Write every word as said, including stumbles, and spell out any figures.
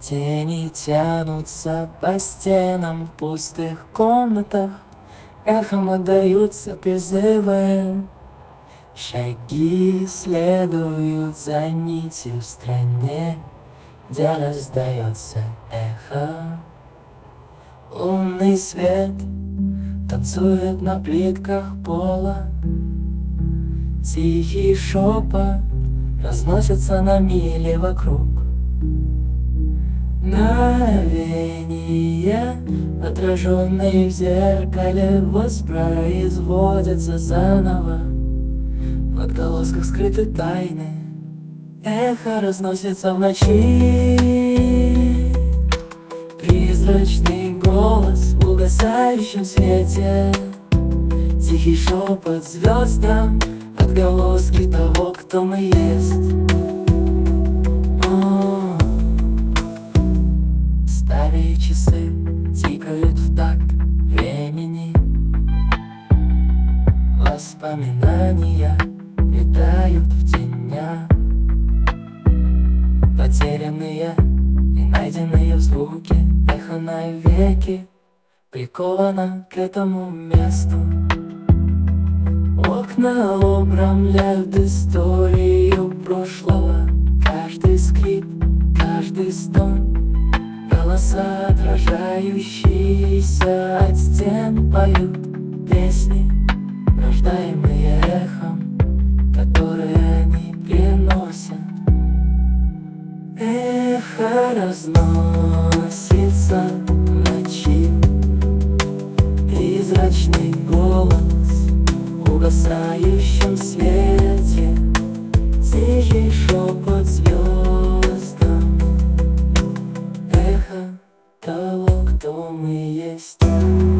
Тени тянутся по стенам в пустых комнатах, эхом отдаются призывы. Шаги следуют за нитью в стране, где раздается эхо. Лунный свет танцует на плитках пола, тихий шепот разносится на мили вокруг. Мгновения, отраженные в зеркале, воспроизводятся заново. В отголосках скрыты тайны, эхо разносится в ночи. Призрачный голос в угасающем свете, тихий шепот звездам, отголоски того, кто мы есть. О, старые часы тикают в такт времени, воспоминания летают в тенях, потерянные и найденные в звуке. Эхо навеки приковано к этому месту. Окна обрамляют историю прошлого, каждый скрип, каждый стон, голоса, отражающиеся от стен, поют песни, рождаемые эхом, которые они приносят. Эхо разносится в ночи, призрачный голос в угасающем свете, тихий шепот звездам, эхо того, кто мы есть.